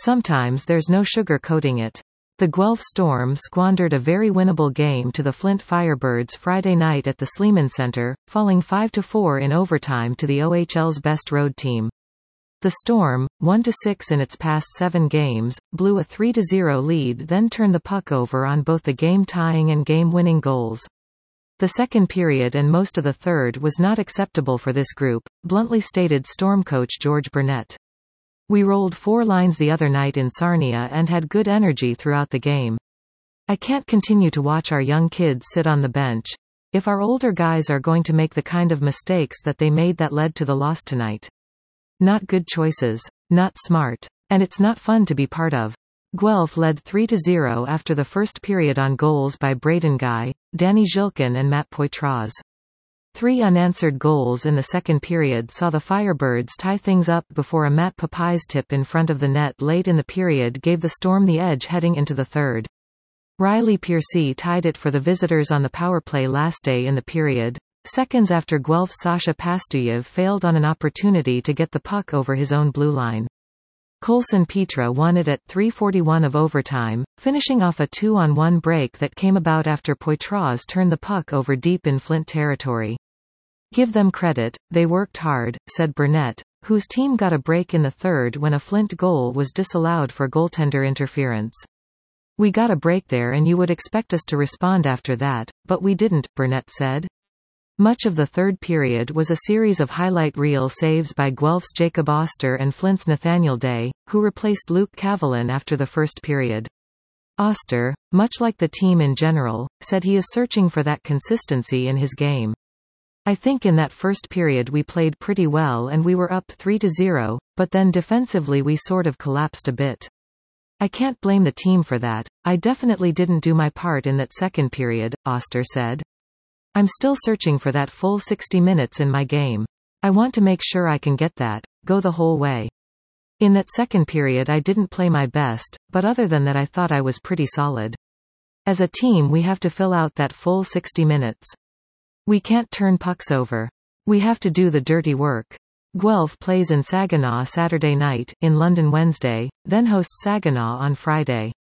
Sometimes there's no sugar-coating it. The Guelph Storm squandered a very winnable game to the Flint Firebirds Friday night at the Sleeman Center, falling 5-4 in overtime to the OHL's best road team. The Storm, 1-6 in its past 7 games, blew a 3-0 lead, then turned the puck over on both the game-tying and game-winning goals. The second period and most of the third was not acceptable for this group, bluntly stated Storm coach George Burnett. We rolled 4 lines the other night in Sarnia and had good energy throughout the game. I can't continue to watch our young kids sit on the bench. If our older guys are going to make the kind of mistakes that they made that led to the loss tonight. Not good choices. Not smart. And it's not fun to be part of. Guelph led 3-0 after the first period on goals by Braden Guy, Danny Zhilkin and Matt Poitras. 3 unanswered goals in the second period saw the Firebirds tie things up before a Matt Papai's tip in front of the net late in the period gave the Storm the edge heading into the third. Riley Piercy tied it for the visitors on the power play last day in the period, seconds after Guelph's Sasha Pastuyev failed on an opportunity to get the puck over his own blue line. Colson Petra won it at 3:41 of overtime, finishing off a 2-on-1 break that came about after Poitras turned the puck over deep in Flint territory. Give them credit, they worked hard, said Burnett, whose team got a break in the third when a Flint goal was disallowed for goaltender interference. We got a break there and you would expect us to respond after that, but we didn't, Burnett said. Much of the third period was a series of highlight reel saves by Guelph's Jacob Oster and Flint's Nathaniel Day, who replaced Luke Cavalin after the first period. Oster, much like the team in general, said he is searching for that consistency in his game. I think in that first period we played pretty well and we were up 3-0, but then defensively we sort of collapsed a bit. I can't blame the team for that. I definitely didn't do my part in that second period, Oster said. I'm still searching for that full 60 minutes in my game. I want to make sure I can get that, go the whole way. In that second period I didn't play my best, but other than that I thought I was pretty solid. As a team we have to fill out that full 60 minutes. We can't turn pucks over. We have to do the dirty work. Guelph plays in Saginaw Saturday night, in London Wednesday, then hosts Saginaw on Friday.